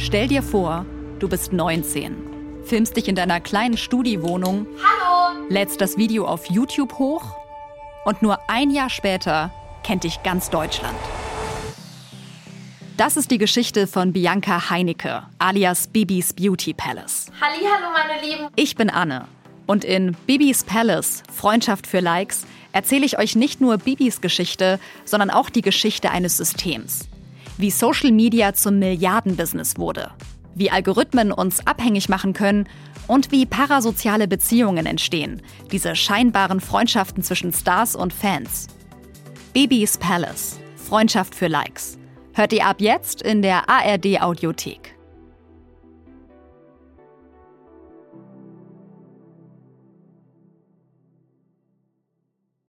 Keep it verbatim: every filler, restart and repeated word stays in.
Stell dir vor, du bist neunzehn, filmst dich in deiner kleinen Studiowohnung, Hallo! lädst das Video auf YouTube hoch und nur ein Jahr später kennt dich ganz Deutschland. Das ist die Geschichte von Bianca Heinicke, alias Bibis Beauty Palace. Hallihallo, meine Lieben! Ich bin Anne und in Bibis Palace, Freundschaft für Likes, erzähle ich euch nicht nur Bibis Geschichte, sondern auch die Geschichte eines Systems. Wie Social Media zum Milliardenbusiness wurde, wie Algorithmen uns abhängig machen können und wie parasoziale Beziehungen entstehen, diese scheinbaren Freundschaften zwischen Stars und Fans. Bibis Palace, Freundschaft für Likes. Hört ihr ab jetzt in der A R D Audiothek.